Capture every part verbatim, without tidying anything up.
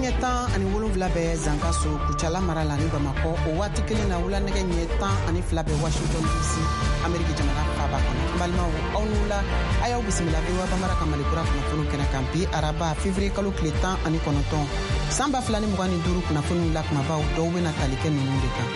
ɲɛ tan ani wolonwula bɛ zankaso kucala mara la ni Bamako o waati kelen na wula nɛgɛ ɲɛ tan ani fila bɛ Washington D C Ameriki jamana faaba kɔnɔ. N balimaw aw n'u la a y'aw bisimila V O A Bamara ka Malikura kunnafoniw kɛnɛ kan bi araba février kalo tile tan ani kɔnɔntɔn san ba fila ni mugan ni duuru kunnafoniw la kumabaw dɔw bɛna tali kɛ ninnu de kan.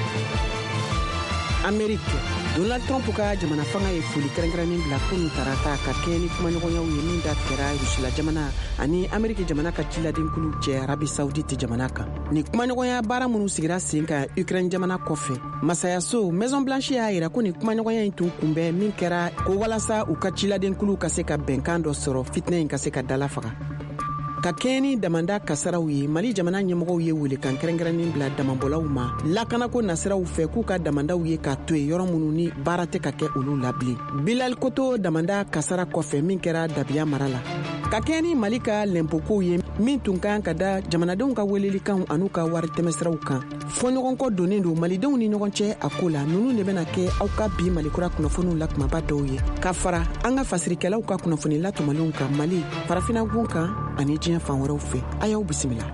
Ameriki Donald Trump ka jamana fanga ye foli kɛrɛnkɛrɛnnen bila kunun tarata ka kɛɲɛ ni kumaɲɔgɔnyaw ye min da kɛra Rusila jamana ani Ameriki jamana ka ciladenkulu cɛ Arabi Saoudite jamana kan. Ni kumaɲɔgɔnya baara minnu sigira sen kan Ukraine jamana kɔfɛ, Masayaso Maison Blanche y'a yira ko ni kumaɲɔgɔnya in tun kunbɛn min kɛra ko walasa u ka ciladenkulu ka se ka bɛnkan dɔ sɔrɔ fitinɛ in ka se ka dalafaga. Ka kɛɲɛ ni damanda kasaraw ye, Mali jamana ɲɛmɔgɔw ye welekan kɛrɛnkɛrɛnnen bila damabɔlaw ma lakanako nasiraw fɛ k'u ka damandaw ye k'a to yen yɔrɔ minnu ni baara tɛ ka kɛ olu la bilen. Bilal Koto damanda kasara kɔfɛ min kɛra Dabiya mara la. Ka kɛɲɛ ni Mali ka lɛnpokow ye min tun kan ka da jamanadenw ka welelikanw an'u ka wari tɛmɛsiraw kan. Fɔɲɔgɔnkɔ donnen don Malidenw ni ɲɔgɔn cɛ a ko la, ninnu de bɛna kɛ aw ka bi Malikura kunnafoniw la kumaba dɔw ye. Ka fara an ka fasirikɛlaw ka kunnafoni latɔmɔlenw kan Mali, farafinnagun kan ani diɲɛ fan wɛrɛw fɛ. A y'aw bisimila.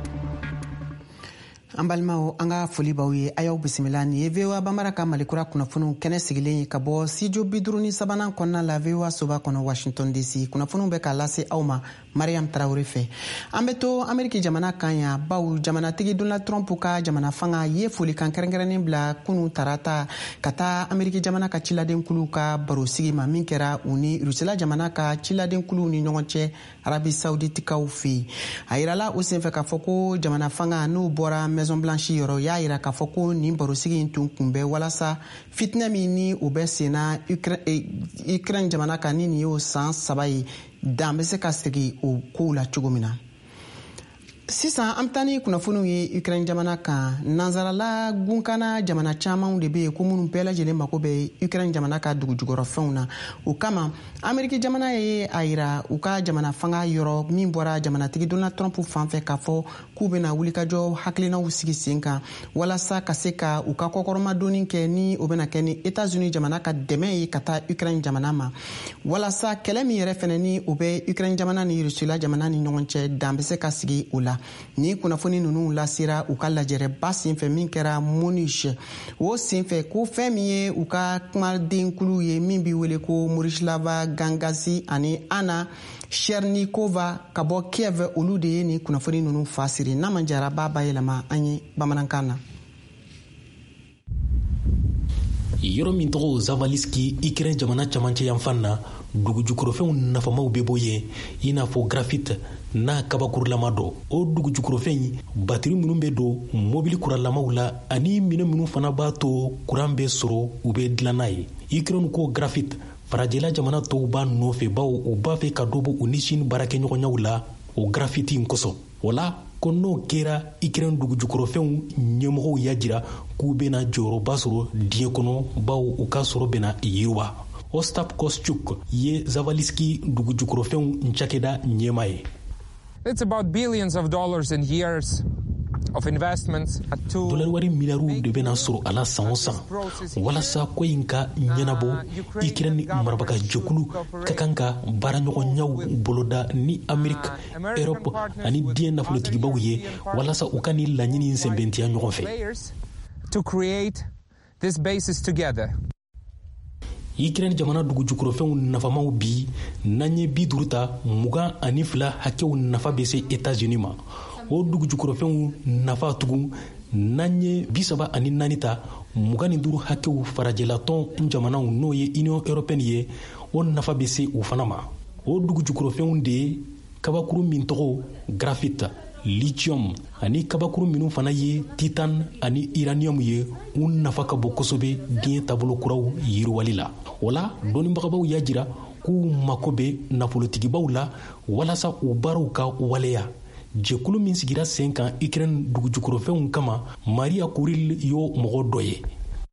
An balimaw an ka foli b'aw ye, a y'aw bisimila. Ni ye V O A Bamara ka Malikura kunnafoniw kɛnɛ sigilen ye ka bɔ studio bi duuru ni sabanan kɔnɔna la V O A soba kɔnɔ Washington D C. Kunnafoniw bɛ k'a lase aw ma Mariam Tarawele fɛ. An bɛ to Ameriki jamana kan yan baw jamanatigi Donald Trump ka jamana fanga ye folikan kɛrɛnkɛrɛnnen bila kunun tarata ka taa Ameriki jamana ka ciladenkulu ka baro sigi ma min kɛra u ni Rusila jamana ka ciladenkulu ni ɲɔgɔn cɛ Arabi Saouditikaw fɛ yen. A yirala o senfɛ k'a fɔ ko jamana fanga n'u bɔra Maison Blanche yɔrɔ y'a yira k'a fɔ ko nin barosigi in tun kunbɛn walasa fitinɛ min ni o bɛ senna Ukraine jamana kan ni nin y'o san saba ye dan bɛ se ka segi o kow la cogo min na. Sisan an bɛ taa ni kunnafoniw ye Ukraine jamana kan. Nansarala gunkana jamana camanw de bɛ yen ko minnu bɛɛ lajɛlen mako bɛ Ukraine jamana ka dugujukɔrɔfɛnw na. O kama Ameriki jamana ye a yira u ka jamana fanga yɔrɔ min bɔra jamanatigi Donald Trump fan fɛ k'a fɔ k'u bɛna wulikajɔ hakilinaw sigi sen kan walasa ka se ka u ka kɔkɔrɔmadonni kɛ ni o bɛna kɛ ni États-Unis jamana ka dɛmɛ ye ka taa Ukraine jamana ma walasa kɛlɛ min yɛrɛ fɛnɛ ni o bɛ Ukraine jamana ni Rusila jamana ni ɲɔgɔn cɛ dan bɛ se ka sigi o la. Ni kunnafoni ninnu lasera u ka lajɛrɛba senfɛ min kɛra Munich o senfɛ ko fɛn min ye u ka kumadenkulu ye min bɛ wele ko Morislava Gangazi ani Anna Chernikova ka bɔ Kiev olu de ye ni kunnafoni ninnu fasiri. N'a man jara b'a bayɛlɛma an ye bamanankan na. Yɔrɔ min tɔgɔ Zavaliski Ukraine jamana camancɛ yanfan na dugujukɔrɔfɛnw nafamaw bɛ bɔ yen i n'a fɔ graphite n'a kabakurulama dɔ. O dugujukɔrɔfɛn batiri minnu bɛ don mobili kuralamaw la ani minɛ minnu fana b'a to kuran bɛ sɔrɔ u bɛ dilan n'a ye. Ukraine ko graphite farajɛla jamana tɔw b'a nɔfɛ baw u b'a fɛ ka dɔ bɔ u ni Chine baarakɛɲɔgɔnyaw la o graphite in kosɔn. O la ko n'o kɛra Ukraine dugujukɔrɔfɛnw ɲɛmɔgɔw y'a jira k'u bɛna jɔyɔrɔba sɔrɔ diɲɛ kɔnɔ baw u ka sɔrɔ bɛna yiriwa. Ostap Kostyuk ye Zavaliski dugujukɔrɔfɛnw cakɛda ɲɛma ye. It's about billions of dollars in years of investments to dollar wari miliyariw de bɛna sɔrɔ a la san o san walasa ko in ka ɲɛnabɔ Ukraine marabaga jɛkulu ka kan ka baaraɲɔgɔnyaw boloda ni Ameriki, Europe ani diɲɛ nafolotigibaw ye walasa u ka ni laɲini sɛnbɛntiya ɲɔgɔn fɛ. To create this basis together. Ukraine jamana dugujukɔrɔfɛnw nafamaw bi n'an ye bi duuru ta mugan ani fila hakɛw nafa bɛ se États-Unis ma. O dugujukɔrɔfɛnw nafa tugun n'an ye bi saba ani naani ta mugan ni duuru hakɛw farajɛlatɔn jamanaw n'o ye Union Européenne ye o nafa bɛ se u fana ma. O dugujukɔrɔfɛnw de ye kabakuru min tɔgɔ graphite, lithium ani kabakuru minnu fana ye titane ani uranium ye u nafa ka bon kosɛbɛ diɲɛ taabolo kuraw yiriwali la. O la dɔnnibagabaw y'a jira k'u mako bɛ nafolotigibaw la walasa u baaraw ka waleya. Jɛkulu min sigira sen kan Ukraine dugujukɔrɔfɛnw kama Maria Kuril y'o mɔgɔ dɔ ye.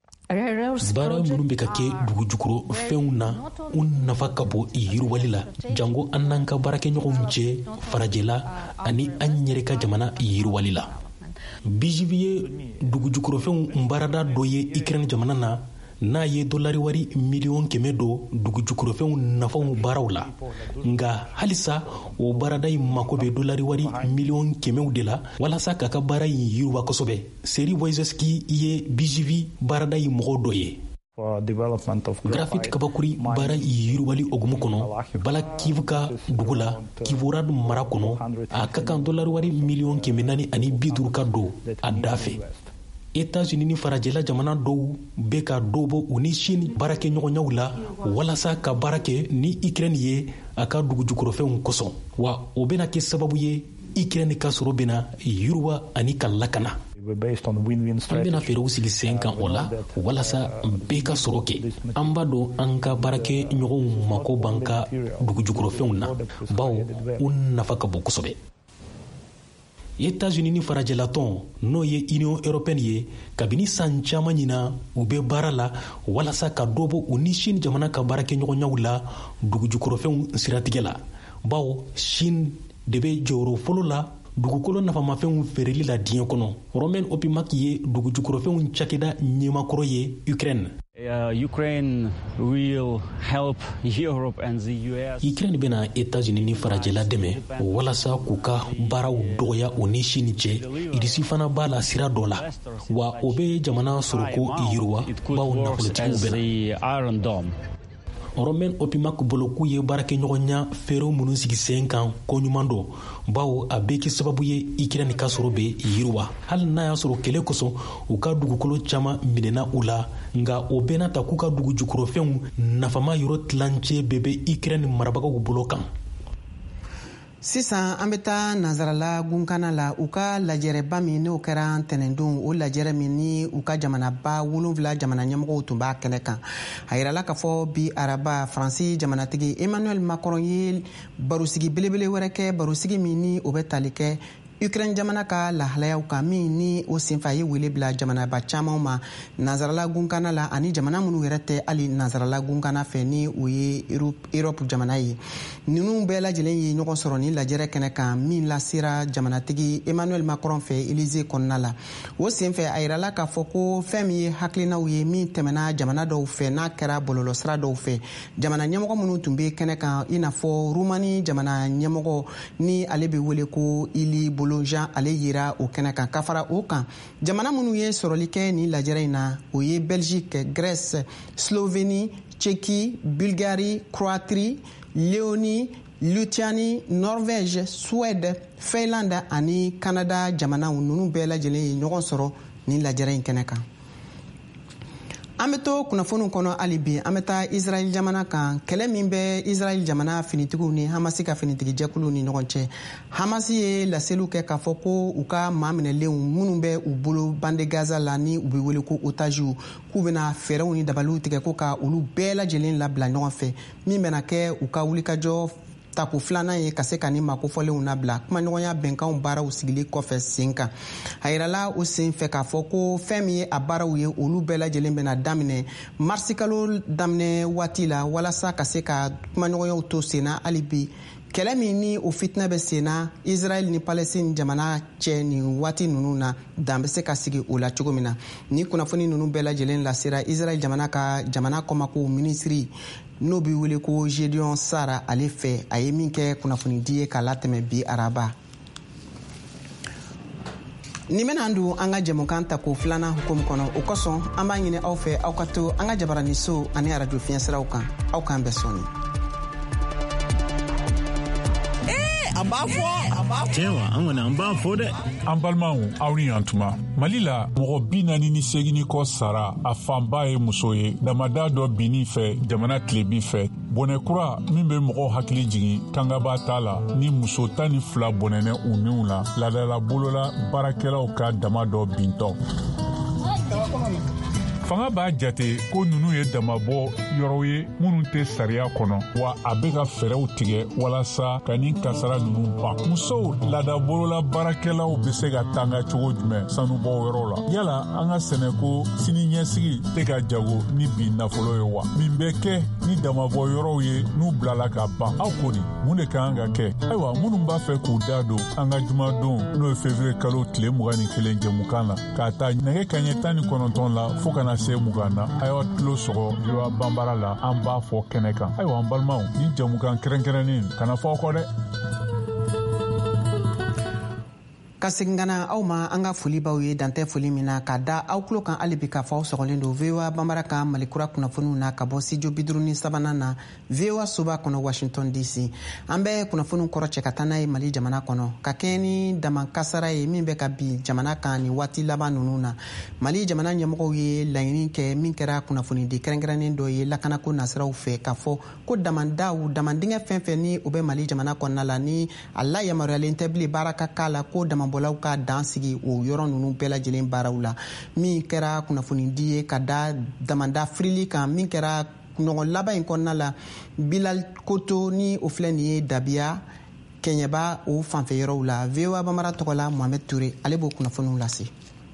Baara minnu bɛ ka kɛ dugujukɔrɔfɛnw na u nafa ka bon yiriwali la jango an n'an ka baarakɛɲɔgɔnw cɛ farajɛla ani an yɛrɛ ka jamana yiriwali la. B J V ye dugujukɔrɔfɛnw baarada dɔ ye Ukraine jamana na n'a ye dolari wari miliyɔn kɛmɛ do dugu jukɔrɔfɛnw nafaw baaraw la nga halisa o baarada in mako bɛ dolari wari miliyɔn kɛmɛw de la walasa k'a ka baara in yiriwa kosɛbɛ. Seri Wojcicki ye B J V baarada in mɔgɔ dɔ ye. Grafit kabakuri baara yiriwali ogumu kɔnɔ bala Kivu ka dugu la Kivorad mara kɔnɔ a ka kan dolari wari miliyɔn kɛmɛ naani ani bi duuru ka don a da fɛ. États-Unis ni farajɛla jamana dɔw bɛ ka dɔ bɔ u ni Chine baarakɛɲɔgɔnyaw la walasa ka baara kɛ ni Ukraine ye a ka dugu jukɔrɔfɛnw kosɔn wa o bɛna kɛ sababu ye Ukraine ka sɔrɔ bɛna yiriwa ani ka lakana. An bɛna fɛɛrɛw sigi sen kan o la walasa bɛɛ ka sɔrɔ kɛ. An b'a dɔn an ka baarakɛ ɲɔgɔnw mako b'an ka dugu jukɔrɔfɛnw na bawo u nafa ka bon kosɛbɛ. États-Unis ni farajɛla tɔn n'o ye Union Européenne ye kabini san caman ɲina u bɛ baara la walasa ka dɔ bɔ u ni Chine jamana ka baarakɛɲɔgɔnyaw la dugu jukɔrɔfɛnw siratigɛ la bawo Chine de bɛ jɔyɔrɔ fɔlɔ la dugukolo nafamafɛnw feereli la diɲɛ kɔnɔ. Romain Opimak ye dugu jukɔrɔfɛnw cakɛda ɲɛmakɔrɔ ye Ukraine. Uh, Ukraine will help Europe and the U S. Ukraine bena États-Unis ni farajɛla dɛmɛ walasa k'u ka baaraw dɔgɔya o ni Chine cɛ. Irisi fana b'a la sira dɔ la wa o bɛ jamana sɔrɔko yiriwa bawo nafolotigiw bɛna. Romain Opimak bolo k'u ye baarakɛɲɔgɔnya fɛɛrɛw minnu sigi sen kan koɲuman dɔ bawo a bɛ kɛ sababu ye Ukraine ka sɔrɔ bɛ yiriwa hali n'a y'a sɔrɔ kɛlɛ kosɔn u ka dugukolo caman minɛna u la nga o bɛɛ n'a ta k'u ka dugu jukɔrɔfɛnw nafama yɔrɔ tilancɛ bɛɛ bɛ Ukraine marabagaw bolo kan. Sisan an bɛ taa nazarala gunkana la u ka lajɛrɛba min n'o kɛra ntɛnɛndon o lajɛrɛ min ni u ka jamanaba wolonwula jamana ɲɛmɔgɔw tun b'a kɛnɛ kan a yirala k'a fɔ bi araba Faransi jamanatigi Emmanuel Macron ye barosigi belebele wɛrɛ kɛ barosigi min ni o bɛ tali kɛ Ukraine jamana ka lahalayaw kan min ni o senfɛ ye wele bila jamanaba caman ma nazarala gunkana la ani jamana minnu yɛrɛ tɛ hali nazarala gunkana fɛ ni o ye Europe jamana ye ninnu bɛɛ lajɛlen ye ɲɔgɔn sɔrɔ ni lajɛrɛ kɛnɛ kan min lasera jamanatigi Emmanuel Macron fɛ Élysée kɔnɔna la o senfɛ a yirala k'a fɔ ko fɛn min ye hakilinaw ye min tɛmɛna jamana dɔw fɛ n'a kɛra bɔlɔlɔsira dɔw fɛ jamana ɲɛmɔgɔ minnu tun bɛ kɛnɛ kan i n'a fɔ Roumanie jamana ɲɛmɔgɔ ni ale bɛ wele ko Ili Jean ale yira o kɛnɛ kan ka fara o kan jamana minnu ye sɔrɔli kɛ ni lajɛrɛ in na o ye Belgique, Grèce, Slovénie, Tchéquie, Bulgarie, Croatie, Léonie, Lituanie, Norvège, Suède, Finlande ani Canada jamanaw ninnu bɛɛ lajɛlen ye ɲɔgɔn sɔrɔ ni lajɛrɛ in kɛnɛ kan. An bɛ to kunnafoniw kɔnɔ hali bi an bɛ taa Israel jamana kan kɛlɛ min bɛ Israel jamana finitigiw ni Hamasi ka finitigi jɛkuluw ni ɲɔgɔn cɛ. Hamasi ye laseliw kɛ k'a fɔ ko u ka maa minɛlenw minnu bɛ u bolo bande Gaza la ni u bɛ wele ko otages k'u bɛna fɛɛrɛw ni dabaliw tigɛ ko ka olu bɛɛ lajɛlen labila ɲɔgɔn fɛ min bɛna kɛ u ka wulikajɔ tako filanan ye ka se ka ni makofɔlenw nabila kumaɲɔgɔnya bɛnkanw baaraw sigili kɔfɛ sen kan a yirala o sen fɛ k'a fɔ ko fɛn min ye a baaraw ye olu bɛɛ lajɛlen bɛna daminɛ marisi kalo daminɛ waati la walasa ka se ka kumaɲɔgɔnyaw to senna hali bi kɛlɛ min ni o fitina bɛ senna Israel ni Palestine jamana cɛ nin waati ninnu na dan bɛ se ka sigi o la cogo min na ni kunnafoni ninnu bɛɛ lajɛlen lasera Israel jamana ka jamana kɔmako minisiri n'o bɛ wele ko Gédéon Sara ale fɛ a ye min kɛ kunnafoni di ye k'a latɛmɛ bi araba ni bɛna an don an ka jɛmukan ta ko filanan hukumu kɔnɔ o kosɔn an b'a ɲini aw fɛ aw ka to an ka jabaranin so ani arajo fiɲɛsiraw kan aw k'an bɛɛ sɔnni. Cewa an wani an b'a fɔ dɛ an balimaw aw ni yantuma Mali la mɔgɔ bi naani ni segini kɔ sara a fanba ye muso ye damada dɔ binni fɛ jamana tilebi fɛ bɔnɛkura min bɛ mɔgɔw hakili jigin kangaba t'a la ni muso tan ni fila bɔnɛnɛ u niw la ladala bolola baarakɛlaw ka dama dɔ bintɔ fanga b'a jate ko nunu ye damabɔ yɔrɔw ye minnu tɛ sariya kɔnɔ wa a bɛ ka fɛɛrɛw tigɛ walasa ka nin kasara nunu ban musow ladabolola baarakɛlaw bɛ se ka tanga cogo jumɛn sanubɔ yɔrɔ la yala an ka sɛnɛko sini ɲɛsigi tɛ ka jago ni bi nafolo ye wa min bɛ kɛ ni damabɔ yɔrɔw ye n'u bilala ka ban aw ko di mun de kan ka kɛ ayiwa minnu b'a fɛ k'u da don an ka jumadon n'o ye février kalo tile mugan ni kelen jɛmukan la k'a ta nɛgɛ kaɲɛ tan ni kɔnɔntɔn la fo ka na se mugan na ayiwa tulo sɔgɔ V O A banbara la an b'a fɔ kɛnɛ kan ayiwa an balimaw ni jamukan kɛrɛnkɛrɛnnen kana fɔ kɔ dɛ. Ka segin ka na aw ma an ka foli baw ye dantɛ foli min na k'a da aw tulo kan hali bi k'a fɔ aw sɔgɔlen don V O A banbara kan malikura kunnafoniw na ka bɔ studio bi duuru ni sabanan na V O A soba kɔnɔ Washington D C. An bɛ kunnafoniw kɔrɔ cɛ ka taa n'a ye Mali jamana kɔnɔ ka kɛɲɛ ni damakasara ye min bɛ ka bin jamana kan ni waati laban ninnu na. Mali jamana ɲɛmɔgɔw ye laɲini kɛ min kɛra kunnafonidi kɛrɛnkɛrɛnnen dɔ ye lakanako nasiraw fɛ k'a fɔ ko damandaw damandingɛ fɛn fɛn ni o bɛ Mali jamana kɔnɔna la ni a la yamaruyalen tɛ bilen baara ka k'a la ko dama bɔlaw ka dan sigi o yɔrɔ ninnu bɛɛ lajɛlen baaraw la min kɛra kunnafonidi ye ka da damanda firili kan min kɛra ɲɔgɔn laban in kɔnɔna la Bilal Koto ni o filɛ nin ye Dabiya Kɛɲɛba o fanfɛ yɔrɔw la. V O A banbara tɔgɔ la Mohamed Toure ale b'o kunnafoniw lase.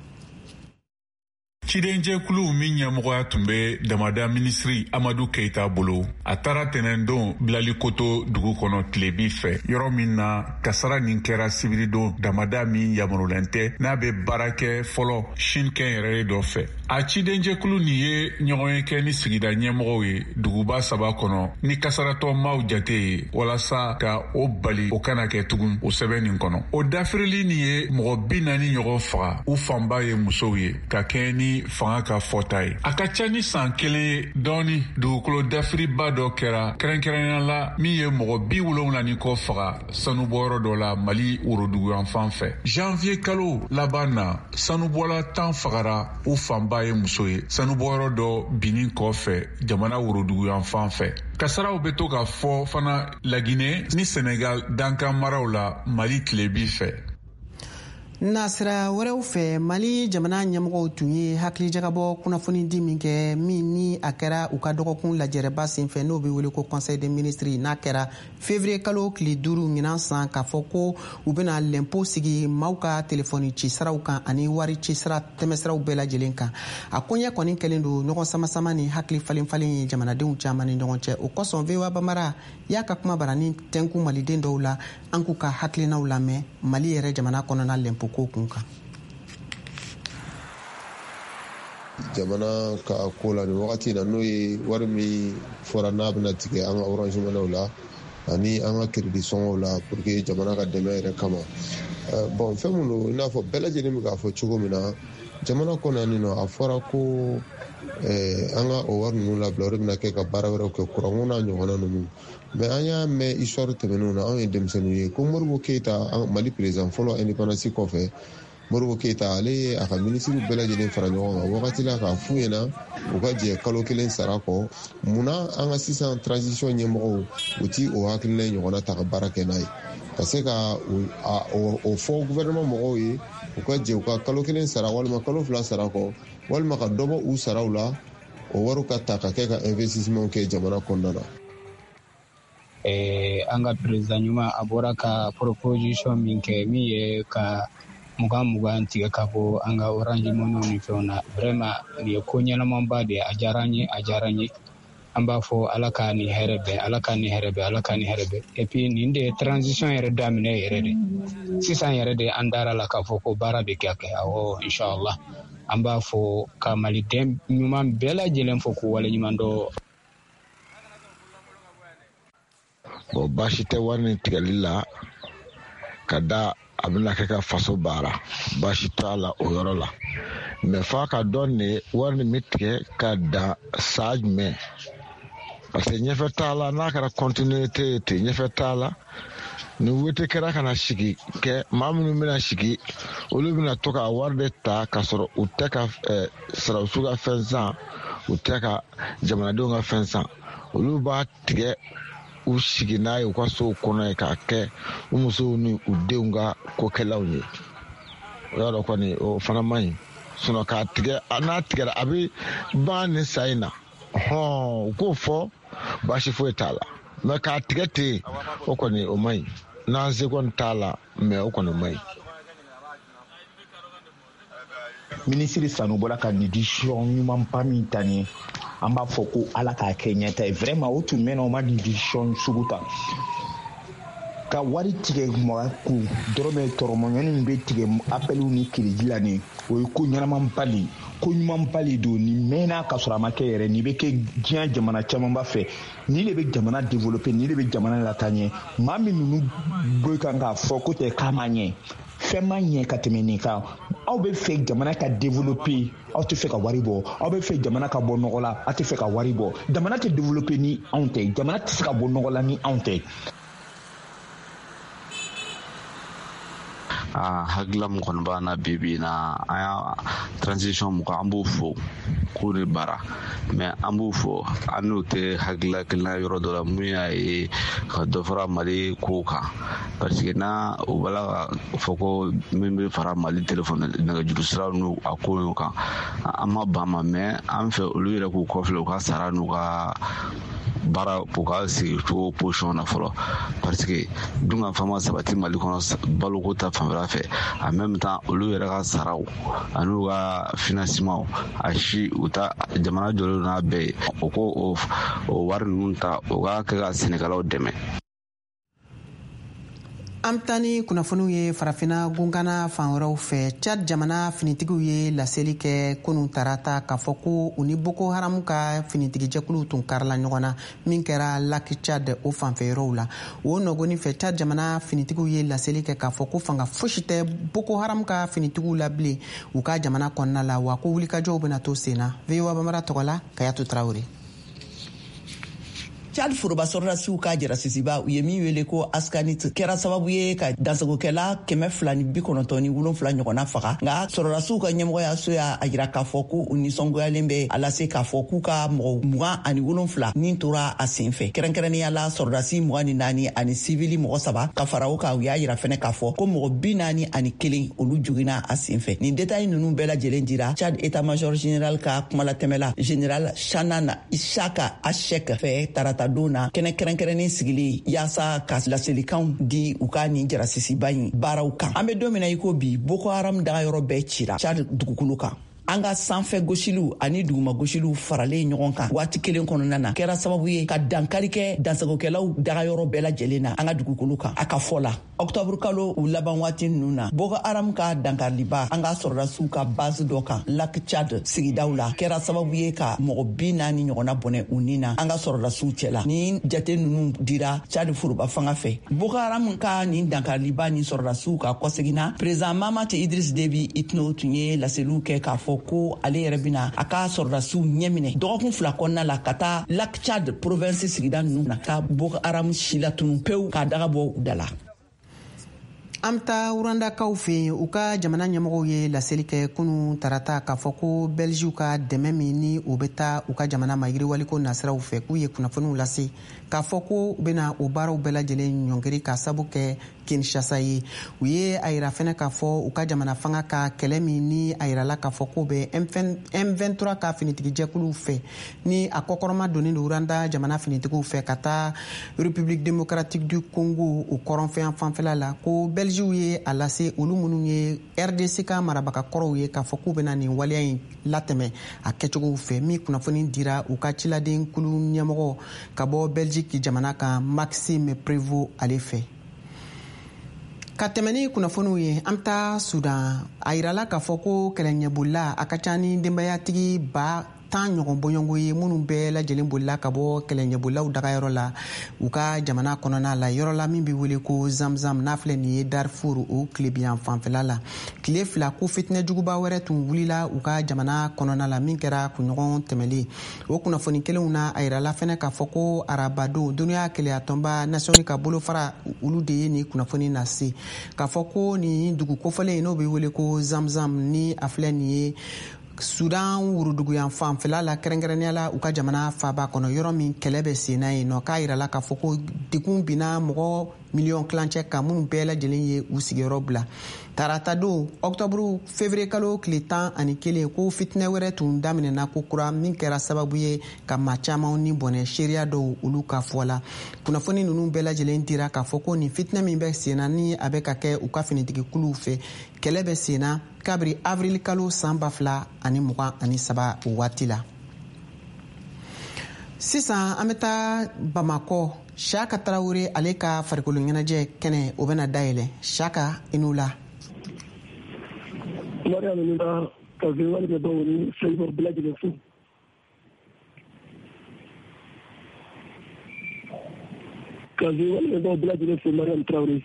Cidenjɛkulu min ɲɛmɔgɔya tun bɛ damada minisiri Amadu Keita bolo a taara tɛnɛndon Bilali Koto dugu kɔnɔ tilebi fɛ yɔrɔ min na kasara nin kɛra sibiridon damada min yamaruyalen tɛ n'a bɛ baara kɛ fɔlɔ Chine kɛnyɛrɛye dɔ fɛ. A cidenjɛkulu nin ye ɲɔgɔn ye kɛ ni sigida ɲɛmɔgɔw ye duguba saba kɔnɔ ni kasaratɔ maaw jate ye walasa ka o bali o kana kɛ tugun o sɛbɛn nin kɔnɔ. O dafirili nin ye mɔgɔ bi naani ɲɔgɔn faga u fanba ye musow ye ka kɛ ni fanga ka fɔta ye. A ka ca ni san kelen ye dɔɔni dugukolo dafiriba dɔ kɛra kɛrɛnkɛrɛnya la min ye mɔgɔ bi wolonwula ni kɔ faga sanubɔyɔrɔ dɔ la Mali woroduguyan fan fɛ. Janvier kalo laban na sanubɔla tan fagara u fanba ye muso ye sanubɔyɔrɔ dɔ binnin kɔfɛ jamana woroduguyan fan fɛ. Kasaraw bɛ to ka fɔ fana Laginɛ ni Senegal dankan maraw la Mali tilebi fɛ. Nasira wɛrɛw fɛ Mali jamana ɲɛmɔgɔw tun ye hakilijagabɔ kunnafoni di min kɛ min ni a kɛra u ka dɔgɔkun lajɛrɛba senfɛ n'o bɛ wele ko Conseil des ministres n'a kɛra février kalo tile duuru ɲinan san k'a fɔ ko u bɛna l'impôt sigi maaw ka telefɔni ci siraw kan ani wari ci sira tɛmɛsiraw bɛɛ lajɛlen kan. A koɲɛ kɔni kɛlen don ɲɔgɔn samasama ni hakili falen falen ye jamanadenw caman ni ɲɔgɔn cɛ. O kosɔn V O A banbara y'a ka kuma barani tɛnku maliden dɔw la an k'u ka hakilinaw lamɛn Mali yɛrɛ jamana kɔnɔna l'impôt ko kun kan. Jamana ka ko la ni wagati na n'o ye wari min fɔra n'a bɛna tigɛ an ka orange money la ani an ka crédit sɔngɔw la pour que jamana ka dɛmɛ yɛrɛ kama. Bon fɛn min don i n'a fɔ bɛɛ lajɛlen bɛ k'a fɔ cogo min na jamana kɔnɔ yan nɔ a fɔra ko an ka o wari ninnu labila o de bɛna kɛ ka baara wɛrɛw kɛ kuranko n'a ɲɔgɔnna ninnu. Mais an y'a mɛn histoire tɛmɛnenw na anw ye denmisɛnninw ye ko Modibo Keyita Mali président fɔlɔ indépendance kɔfɛ Modibo Keyita ale ye a ka minisiriw bɛɛ lajɛlen fara ɲɔgɔn kan wagati la k'a f'u ɲɛna u ka jɛ kalo kelen sara kɔ munna an ka sisan transition ɲɛmɔgɔw u ti o hakilina ɲɔgɔnna ta ka baara kɛ n'a ye ka se ka o fɔ gouvernement mɔgɔw ye u ka jɛ u ka kalo kelen sara walima kalo fila sara kɔ walima ka dɔbɔ u saraw la o wariw ka ta ka kɛ ka investissement kɛ jamana kɔnɔna na. Eh, an ka président ɲuman a bɔra ka proposition min kɛ min ye ka mugan mugan tigɛ ka bɔ an ka orange money ni fɛnw na vraiment nin ye ko ɲɛnamaba de a diyara n ye a diyara n ye an b'a fɔ ala ka ni hɛrɛ bɛn ala ka ni hɛrɛ bɛn ala ka ni hɛrɛ bɛn et puis nin de ye transition yɛrɛ daminɛ yɛrɛ de sisan yɛrɛ de an dara la k'a fɔ ko baara bɛ kɛ kɛ awɔ inshallah an b'a fɔ ka maliden ɲuman bɛɛ lajɛlen fɔ k'u wale ɲuman dɔ. Bon baasi tɛ wari ni tigɛli la ka da a bɛna kɛ ka faso baara baasi t'a la o yɔrɔ la mais f'a ka dɔn de wari nin bɛ tigɛ ka dan saa jumɛn parce que ɲɛfɛ t'a la n'a kɛra continuité ye ten ɲɛfɛ t'a la ni wete kɛra ka na sigi kɛ maa minnu bɛna sigi olu bɛna to ka wari de ta ka sɔrɔ u tɛ ka sarasu ka fɛn san u tɛ ka jamanadenw ka fɛn san olu b'a tigɛ u sigi n'a ye u ka sow kɔnɔ ye k'a kɛ u musow ni u denw ka kokɛlaw ye o y'a dɔn kɔni o fana man ɲi sinon k'a tigɛ n'a tigɛra a bɛ ban nin sa in na hɔn u k'o fɔ baasi foyi t'a la mais k'a tigɛ ten o kɔni o man ɲi n'an se kɔni t'a la mais o kɔni man ɲi. Minisiri Sanu bɔra ka nin décision ɲumanba min ta nin an b'a fɔ ko ala k'a kɛ ɲɛta ye vraiment o tun mɛnna o ma nin décision sugu ta ka wari tigɛ mɔgɔ kun dɔrɔmɛ tɔrɔmɔɲɔni bɛ tigɛ appeliw ni crédit la nin o ye ko ɲɛnamanba de ko ɲumanbali don ni mɛnna ka sɔrɔ a ma kɛ yɛrɛ ni bɛ kɛ diɲɛ jamana camanba fɛ ni de bɛ jamana développer ni de bɛ jamana lataa ɲɛ maa min ninnu bɛ kan k'a fɔ ko tɛ k'a ma ɲɛ fɛn ma ɲɛ ka tɛmɛ nin kan aw bɛ fɛ jamana ka développer aw tɛ fɛ ka wari bɔ aw bɛ fɛ jamana ka bɔ nɔgɔ la aw tɛ fɛ ka wari bɔ jamana tɛ développer ni anw tɛ jamana tɛ se ka bɔ nɔgɔ la ni anw tɛ. a hakilila mun kɔni b'a na bibi na an y'a transition mun kan an b'o fo k'o de bara mais an b'o fo an n'o tɛ hakilila kelen yɔrɔ dɔ la mun y'a ye ka dɔ fara mali kow kan parce que na o b'a la ka fɔ ko min bɛ fara mali téléphone nɛgɛjuru siraw n'u a ko y'o kan an ma ban ma mais an fɛ olu yɛrɛ k'u kɔfilɛ u ka sara n'u ka baara u ka sigi cogo position na fɔlɔ parce que dunga fama sabati mali kɔnɔ baloko ta fanfɛla fɛ en même temps olu yɛrɛ ka saraw ani u ka financement a si u ta jamana jɔlen n'a bɛɛ ye o ko o wari ninnu ta o ka kɛ ka sɛnɛkɛlaw dɛmɛ. An bɛ taa ni kunnafoniw ye farafina gungana fan wɛrɛw fɛ. Chad jamana finitigiw ye laseli kɛ kunun tarata k'a fɔ ko u ni Boko Haram ka finitigijɛkuluw tun karila ɲɔgɔn na min kɛra Lac Chad o fanfɛ yɔrɔw la. O nɔgɔnin fɛ Chad jamana finitigiw ye laseli kɛ k'a fɔ ko fanga fosi tɛ Boko Haram ka finitigiw la bilen u ka jamana kɔnɔna la wa ko wulikajɔw bɛna to sen na. V O A Bamara tɔgɔ la Kayatu Traore. Chad foroba sɔrɔdasiw ka jarasisiba u ye min wele ko Askanit kɛra sababu ye ka dansagokɛla kɛmɛ fila ni bi kɔnɔntɔn ni wolonfila ɲɔgɔnna faga nka sɔrɔdasiw ka ɲɛmɔgɔyaso y'a jira k'a fɔ ko u nisɔngoyalen bɛ a lase k'a fɔ k'u ka mɔgɔ mugan ani wolonfila nin tora a sen fɛ kɛrɛnkɛrɛnnenya la sɔrɔdasi mugan ni naani ani sivili mɔgɔ saba ka fara o kan u y'a jira fɛnɛ k'a fɔ ko mɔgɔ bi naani ani kelen olu joginna a sen fɛ nin détail ninnu bɛɛ lajɛlen dira Chad état-major général ka kumalatɛmɛla général Shanana Ishaka Ashek fɛ tarata don na kɛnɛ kɛrɛnkɛrɛnnen sigilen yaasa ka laselikanw di u ka nin jarasisiba in baaraw kan an bɛ don min na i ko bi Boko Haram dagayɔrɔ bɛɛ cira Chad dugukolo kan an ka sanfɛ gosiliw ani duguma gosiliw faralen ɲɔgɔn kan waati kelen kɔnɔna na kɛra sababu ye ka dankari kɛ dansagokɛlaw dagayɔrɔ bɛɛ lajɛlen na an ka dugukolo kan a ka fɔ la octobre kalo u laban waati ninnu na Boko Haram ka dankariba an ka sɔrɔdasiw ka base dɔ kan Lac Chad sigidaw la kɛra sababu ye ka mɔgɔ bi naani ɲɔgɔnna bɔnɛ u ni na an ka sɔrɔdasiw cɛla ni jate ninnu dira Chad foroba fanga fɛ Boko Haram ka nin dankariba ni sɔrɔdasiw ka kɔseginna président Mamati Idris Deby Itno tun ye laseliw kɛ k'a fɔ ko ale yɛrɛ bɛna a ka sɔrɔdasiw ɲɛminɛ dɔgɔkun fila kɔnɔna la ka taa Lac Chad province sigida ninnu na ka Boko Haram si latunu pewu k'a daga bɔ u da la. An bɛ taa Urandakaw fɛ yen u ka jamana ɲɛmɔgɔw ye laseli kɛ kunun tarata k'a fɔ ko Belgiw ka dɛmɛ min ni u bɛ taa u ka jamana ma yiriwaliko nasiraw fɛ k'u ye kunnafoniw lase k'a fɔ ko u bɛna o baaraw bɛɛ lajɛlen ɲɔngiri ka sabu kɛ Kinshasa ye u ye a yira fɛnɛ k'a fɔ u ka jamana fanga ka kɛlɛ min ni a yirala k'a fɔ ko bɛ M vingt-trois ka finitigijɛkuluw fɛ ni a kɔkɔrɔma donnen don Uranda jamana finitigiw fɛ ka taa République démocratique du Congo o kɔrɔnfɛn fanfɛla la ko Belgiw ye a lase olu minnu ye R D C ka marabagakɔrɔw ye k'a fɔ k'u bɛna nin waleya in latɛmɛ a kɛcogow fɛ min kunnafoni dira u ka ciladen kulu ɲɛmɔgɔ ka bɔ Belgique jamana kan Maxime Prévost ale fɛ. Ka tɛmɛ ni kunnafoniw ye an bɛ taa Sudan a yirala k'a fɔ ko kɛlɛɲɛbolila a ka ca ni denbayatigi ba tan ɲɔgɔn bɔɲɔngo ye minnu bɛɛ lajɛlen bolila ka bɔ kɛlɛɲɛbolilaw dagayɔrɔ la u ka jamana kɔnɔna la yɔrɔ la min bɛ wele ko Zamzam n'a filɛ nin ye Darfur o tilebiyan fanfɛla la tile fila ko fitinɛjuguba wɛrɛ tun wulila u ka jamana kɔnɔna la min kɛra kunɲɔgɔn tɛmɛlen o kunnafoni kelenw na a yirala fɛnɛ k'a fɔ ko arabadon duniya keleyatɔnba nasɔnni ka bolofara olu de ye nin kunnafoni nase k'a fɔ ko nin dugu kofɔlen n'o bɛ wele ko Zamzam ni a filɛ nin ye Sudan wuruduguyan fanfɛla la kɛrɛnkɛrɛnnenya la u ka jamana faaba kɔnɔ yɔrɔ min kɛlɛ bɛ sen na yen nɔ k'a yirala k'a fɔ ko degun binna mɔgɔ miliyɔn kilancɛ kan minnu bɛɛ lajɛlen ye u sigiyɔrɔ bila tarata don octobre février kalo tile tan ani kelen ko fitinɛ wɛrɛ tun daminɛna ko kura min kɛra sababu ye ka maa caman ni bɔnɛ seereya dɔw olu ka fɔ la kunnafoni ninnu bɛɛ lajɛlen dira k'a fɔ ko nin fitinɛ min bɛ sen na ni a bɛ ka kɛ u ka finitigikuluw fɛ kɛlɛ bɛ sen na kabiri avril kalo san ba fila ani mugan ani saba o waati la. Sisan an bɛ taa Bamakɔ Saka Tarawele ale ka farikolo ɲɛnajɛ kɛnɛ o bɛna dayɛlɛ Saka i n'u la. Mariam ka ka ve wala be bawni flavor black de fu ka ve wala be black de fu Mariam Traoré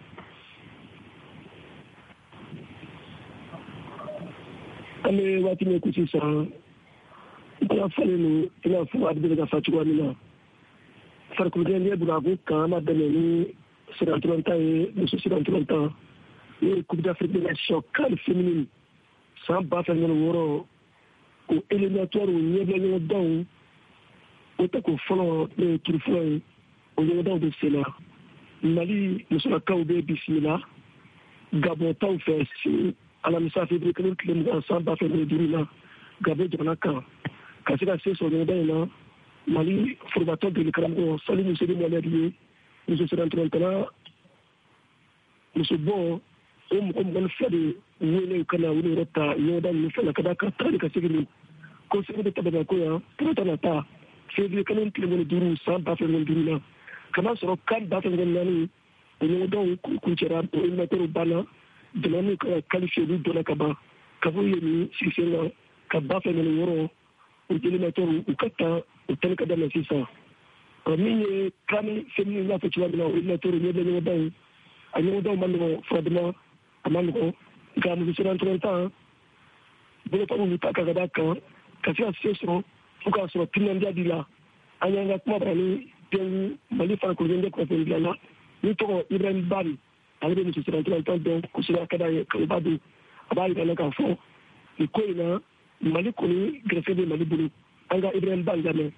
ame wati me kuti sa bala fale no ina fu adbe ga fatu wa mina farko de ne bura ko kama da ne sur trente ans et le sur trente ans et Coupe d'Afrique des Nations quart féminine sans battre le woro au éliminatoire au niveau de au tako folo de kirfo au niveau de cela Mali nous sommes ka obe bismillah Gabon taw fait à la misa février que nous ensemble battre le dirina Gabon de la ka kasika c'est sur le là Mali formateur de l'Ikramgo salut monsieur de Mohamed nous sommes maintenant nous sommes bons um um gan fadi wele kana wele rata yoda ni fala kada ka tari ka sigini ko sigini tabada ko ya trata na ta fedi kanon tlemon duru sa ba fe mon duru na kana soro kan ba fe ngon nani ni do ku ku jera o ina to bana de la ni ka qualifier du de la kaba ka vo yemi si c'est là ka ba fe mon woro o de la to u kata o tan kada na sisa mi kami femi na fe chwa na o ina to ni de ni do ani do mando fradma amano ga mu sur trente ans bolo pa mu ta ka ga ka ka fi aseso fuka so tinandia dila anya kuma bani ten mali fa ko ngende ko ten dila ni to Ibrahim Bari ale ni sur trente ans donc ko sira kada ka badu abali kana ka fo ni ko ina mali ko ni greffe de mali bulu anga Ibrahim Bari game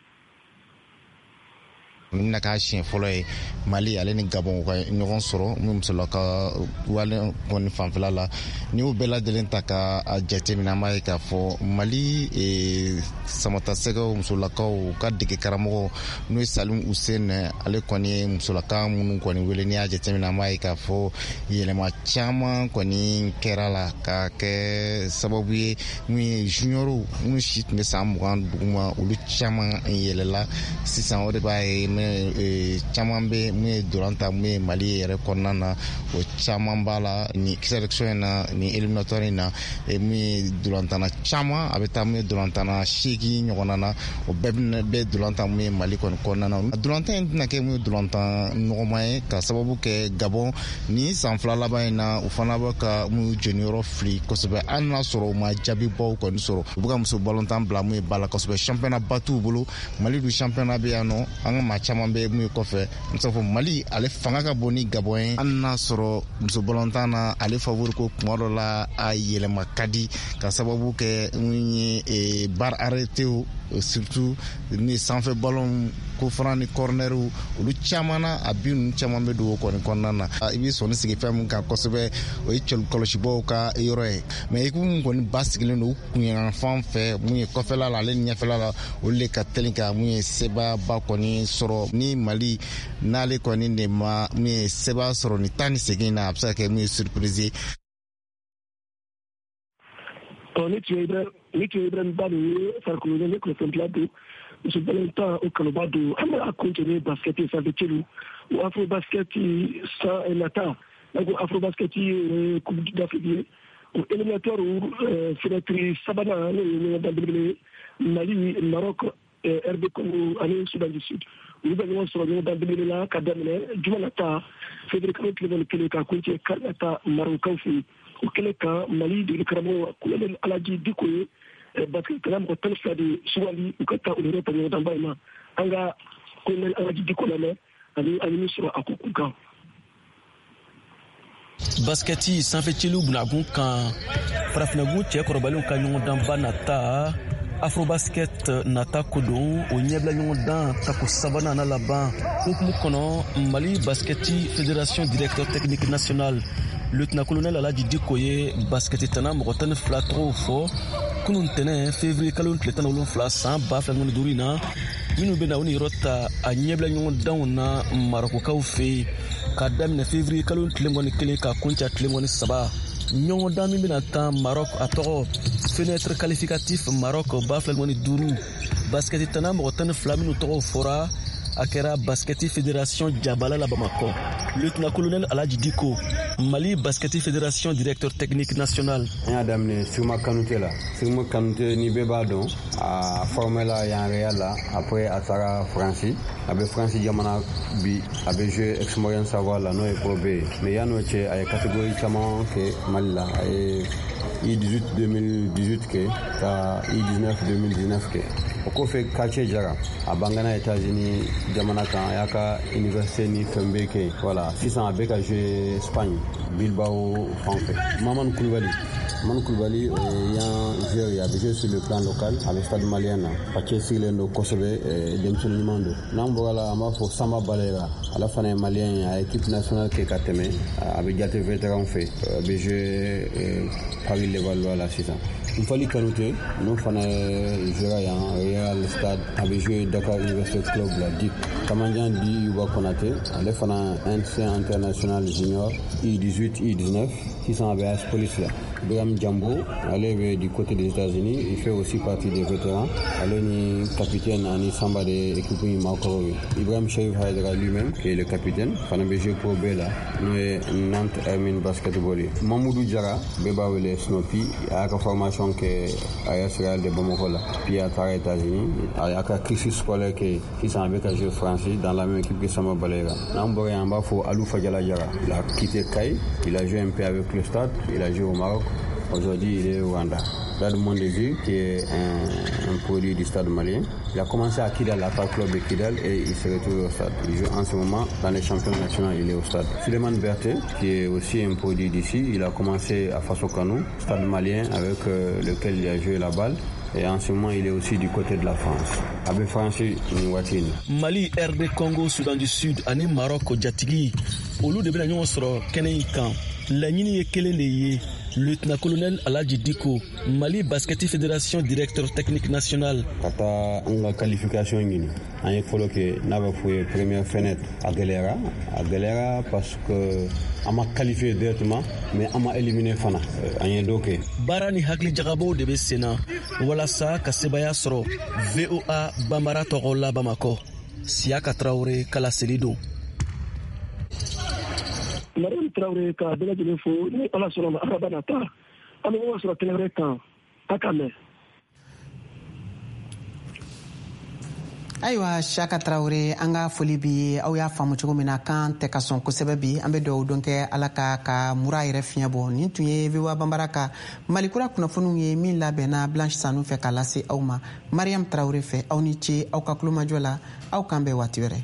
na ka shin folo e Mali ale ni Gabon ko ñogon soro mum solo ka wala kon fanfala la ni u bela delen taka a jete mina mai ka fo Mali e samata sego musula ka o ka dike karamo no Salim Hussein ale koni musula ka mun koni wele ni a jete mina mai ka fo yele ma chama koni kerala ka ke sababu ye mi junior mu shit me sam gan duma ulu chama yele la sisan o de bay caman bɛ mun ye dolanta mun ye Mali yɛrɛ kɔnɔna na o caman b'a la ni sélection in na ni éliminatoire in na mun ye dolantana caman a bɛ taa mun ye dolantana seegin ɲɔgɔnna na o bɛɛ bɛ dolanta mun ye Mali kɔni kɔnɔna na a dolanta in tɛna kɛ mun ye dolanta nɔgɔma ye ka sababu kɛ Gabon ni san fila laban in na u fana bɛ ka mun jɔniyɔrɔ fili kosɛbɛ hali n'a sɔrɔ u ma jaabibaw kɔni sɔrɔ u bɛ ka muso balontan bila mun ye ba la kosɛbɛ championnat ba t'u bolo Mali du championnat bɛ yan nɔ an ka maa caman bɛ mun ye kɔfɛ muso fɔ Mali ale fanga ka bon ni Gabon ye hali n'a sɔrɔ muso balontan na ale favori ko kuma dɔ la a yɛlɛma ka di ka sababu kɛ mun ye bar arrêté surtout ni sanfɛ ballon ko fana ni corner olu caman na a bi ninnu caman bɛ don o kɔni kɔnɔna na i bɛ sɔnni sigi fɛn min kan kosɛbɛ o ye kɔlɔsibaw ka yɔrɔ ye mais i ko mun kɔni ba sigilen don u kunyanfan fɛ mun ye kɔfɛla la ale ni ɲɛfɛla la olu de ka teli ka mun ye sebaba kɔni sɔrɔ ni Mali n'ale kɔni de ma mun ye seba sɔrɔ ni tan ni segin na a bɛ se ka kɛ mun ye surprise. ni tu ni tu Ibrahim Bari farkolo ne ko templado je balenta o kalobado ama continuer basket ça veut dire o afro basket ça et nata o afro basket coupe d'Afrique o éliminatoire o fenêtre sabana ne dans Mali Maroc R D Congo ani Soudan du Sud o ba no so no dans le la kadamne jumalata février le le ka kunti kalata Maroc fi o kele ka Mali de Kramo kulele alaji dikoye parce que kalam ko telfa de suwali ukata Europe ne dans bayma anga kulele alaji dikolale ani ani misro akukuka basketi sanfɛ celu bunagun kan farafinagun cɛ kɔrɔbalenw ka ɲɔgɔn dan ba nata afrobasket nata kodon o ɲɛbila ɲɔgɔn dan tako sabanan na laban hukumu kɔnɔ Mali basketi fédération directeur technique national lieutenant-colonel Alaji Diko ye basketi tana mɔgɔ tan ni fila tɔgɔw fɔ kunun tɛnɛ février kalo tile tan ni wolonwula san ba fila ni duuru in na minnu bɛna u ni yɔrɔ ta a ɲɛbila ɲɔgɔn danw na Marokokaw fɛ yen ka daminɛ février kalo tile mugan ni kelen ka kunca tile mugan ni saba ɲɔgɔn dan min bɛna tan Maroc a tɔgɔ fenêtre qualificatif Maroc ba fila ni duuru basketi tana mɔgɔ tan ni fila minnu tɔgɔw fɔra a kɛra basketi fédération jabala la Bamako. Lieutenant colonel Aladji Diko, Mali basketi fédération directeur technique national. On a amené Sigma Kanouté là. Sigma Kanouté ni bebadon a formé là yan Real là après à Sara Francis. Avec Francis Diamana bi avec joué expérience savoir là non est probé. Mais y a no che ay catégorie comment que Mali là ay I dix-huit deux mille dix-huit que ta I dix-neuf deux mille dix-neuf que. Oko fait quartier Jara à Bangana États-Unis Diamana kan yaka université ni Fembe que voilà six cents avec à jouer Espagne Bilbao France. Maman Koulibaly Man Koulibaly ayant joué a joué sur le plan local à l'Estade malien parce que c'est le Kosovo Demson Limando. Nambo la ma pour Samba Balera à la fin malien à équipe nationale qui est Kateme avec des vétérans fait avec joué Paris Levallois la six ans. Il fallait Kanouté, nous faisons jouer à Real Stade, avec joué Dakar University Club, la D I C. Kamandian dit Yuba Konaté, allez faire un N C international junior, I dix-huit, I dix-neuf, qui sont avec la police là. Ibrahim Djambo, allez du côté des États-Unis, il fait aussi partie des vétérans. Allez ni capitaine Ani Samba de l'équipe Makorovi. Ibrahim Cheikh Haïdra lui-même, qui est le capitaine, faisant jouer pour Bela, nous est Nantes Hermine Basketball. Mamoudou Diarra, Beba Wele Snoopy, a la formation que Ayas Real de Bomokola, puis à Tara États-Unis, à la crise scolaire qui sont avec un jeu français dans la même équipe que Sama Balera. Namboré en bas, il faut Alou Fadjala Diarra. Il a quitté Kaï, il a joué un peu avec le stade, il a joué au Maroc. Aujourd'hui, il est au Rwanda. Stade Mondézi, qui est un, un produit du stade malien. Il a commencé à Kidal, à Parc Club de Kidal, et il s'est retrouvé au stade. Il joue en ce moment dans les championnats nationaux, il est au stade. Suleiman Berté, qui est aussi un produit d'ici, il a commencé à Faso Kanou, stade malien, avec euh, lequel il a joué la balle. Et en ce moment, il est aussi du côté de la France. Avec Francis Nwatine. Mali, R D Congo, Soudan du Sud, Ani Maroc, Djatigi. Au lieu de Belanyon Soro, Keneïkan, la Nini et Kelene, lieutenant colonel Aladji Diko, Mali Basket Fédération directeur technique national. Kata la qualification ngini. Anye folo ke n'ava foué première fenêtre à Galera, à Galera parce que ama qualifié directement mais ama éliminé fana. Anye doké. Barani Hagli Jagabo de Bessena, Walasa Kasebaya Soro, V O A Bamara Torola Bamako, Siaka Traoré Kala Selido. Mariam Traoré ka bela jele fo ni ala sɔrɔ ma arabana ta an bɛ ɲɔgɔn sɔrɔ kɛnɛ wɛrɛ kan a ka mɛn. ayiwa Siaka Traoré an ka foli bi aw y'a faamu cogo min na kan tɛ ka sɔn kosɛbɛ bi an bɛ dugawu don kɛ ala ka ka mura yɛrɛ fiɲɛ bɔ nin tun ye V O A Banbara ka malikura kunnafoniw ye min labɛnna Blanche Sanu fɛ k'a lase aw ma Mariam Traoré fɛ aw ni ce aw ka kulomajɔ la aw kan bɛn waati wɛrɛ.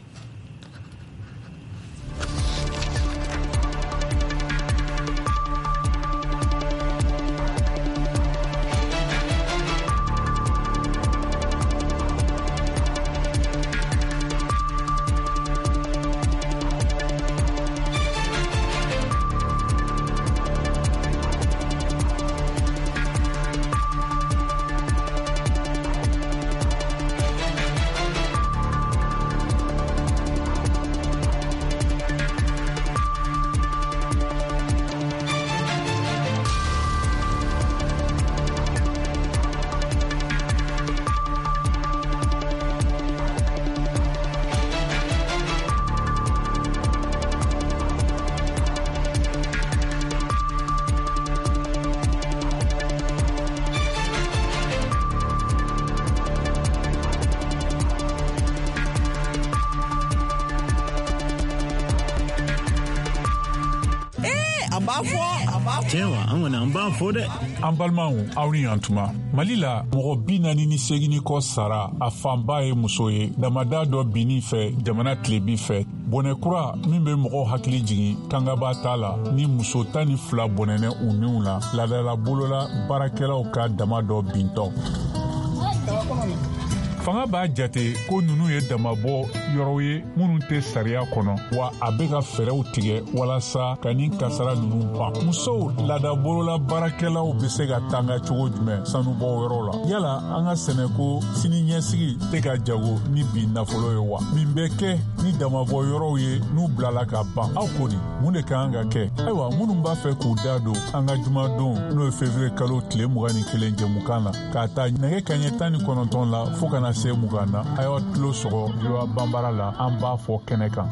An balimaw aw ni yantuma Mali la mɔgɔ bi naani ni segini kɔ sara a fanba ye muso ye damada dɔ binni fɛ jamana tilebi fɛ bɔnɛkura min bɛ mɔgɔw hakili jigin kangaba t'a la ni muso tan ni fila bɔnɛnɛ u niw la ladala bolola baarakɛlaw ka dama dɔ bintɔ. Fanga b'a jate ko nunu ye damabɔ yɔrɔw ye minnu tɛ sariya kɔnɔ wa a bɛ ka fɛɛrɛw tigɛ walasa ka nin kasara nunu ban. Musow ladabolola baarakɛlaw bɛ se ka tanga cogo jumɛn sanubɔ yɔrɔ la? Yala an ka sɛnɛko sini ɲɛsigi tɛ ka jago ni bi nafolo ye wa? Min bɛ kɛ ni damabɔ yɔrɔw ye n'u bilala ka ban. Aw kɔni mun de kan ka kɛ? Ayiwa minnu b'a fɛ k'u da don an ka jumadon n'o ye février kalo tile mugan ni kelen jɛmukan na k'a ta nɛgɛ kanɲɛ tan ni kɔnɔntɔn la fo ka na se mugan na a y'aw tulo sɔgɔ V O A Banbara baara la an b'a fɔ kɛnɛ kan